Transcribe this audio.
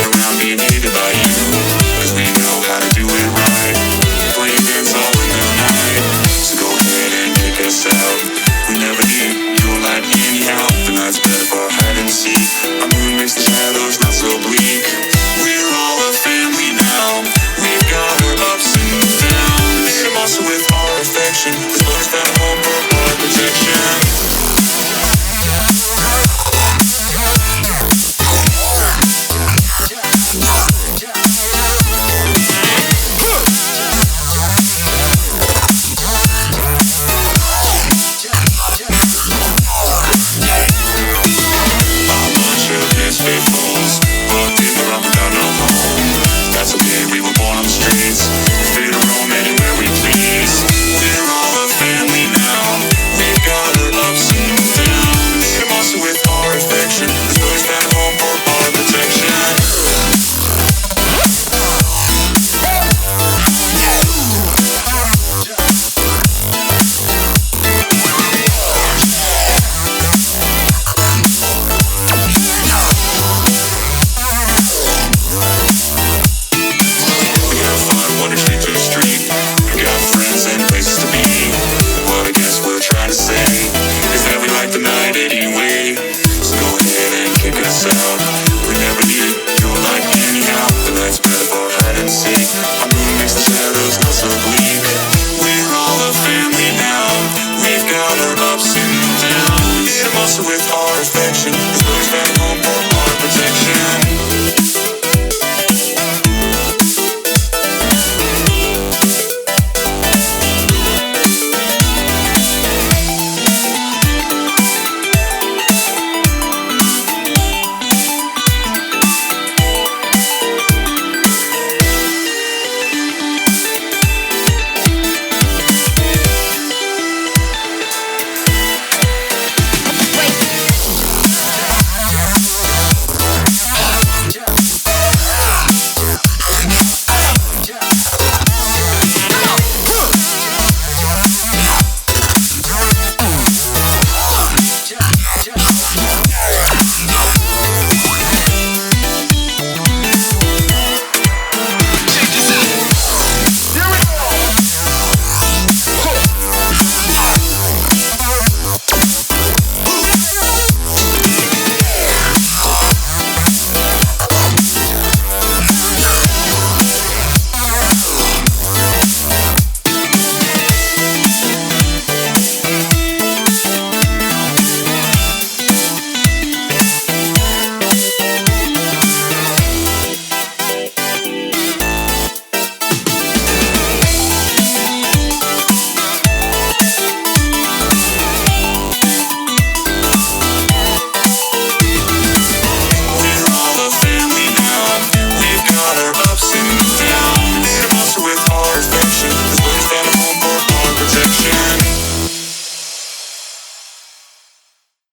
around being hated by you, 'cause we know how to do it right. Play dance all in the night, so go ahead and kick us out. We never need your light anyhow. The night's better for hide and seek. Our moon makes the shadows not so bleak. We're all a family now. We've got our ups and downs. Hit 'em also with our affection. This love's that home for our protection. That's okay, we were born on the streets. Free to roam anywhere we please. We're all a family now. We've got our ups and downs. Hit 'em also with our affection. This boy's back home for our protection. Anyway, so go ahead and kick us out. We never need your light anyhow. The night's better for hide and seek.